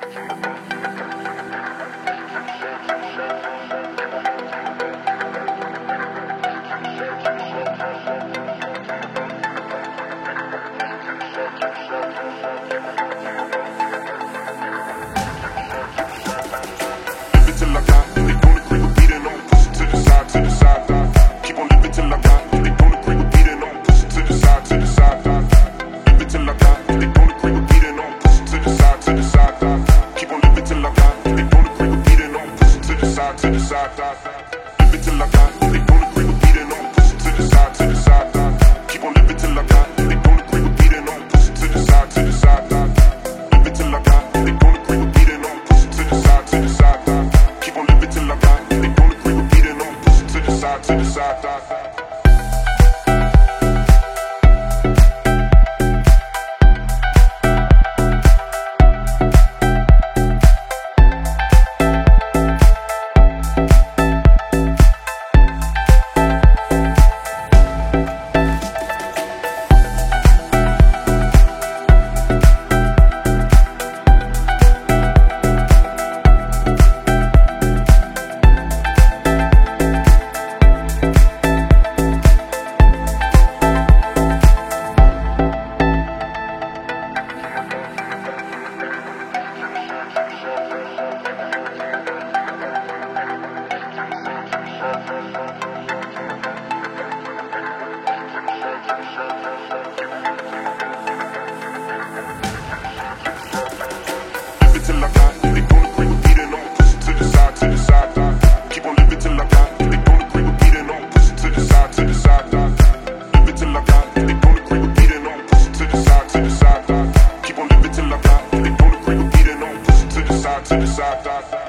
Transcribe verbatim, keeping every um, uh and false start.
To the side, live it till I die. They don't agree with beating on, push it to the side, to the side. Keep on living till I die. They don't agree with beating on, push it to the side, to the side. Live it till I die. They don't agree with beating on, push it to the side, to the side. Keep on living till I die. They don't agree with beating on, push it to the side, to the side. Till I die, they don't agree with beating on, push it to the side, to the side. Keep on living till I die, they don't agree with beating on, push it to the side, to the side. Live it till I die, they don't agree with beating on, push it to the side, to the side. Keep on living till I die, they don't agree with beating on, push it to the side, to the side.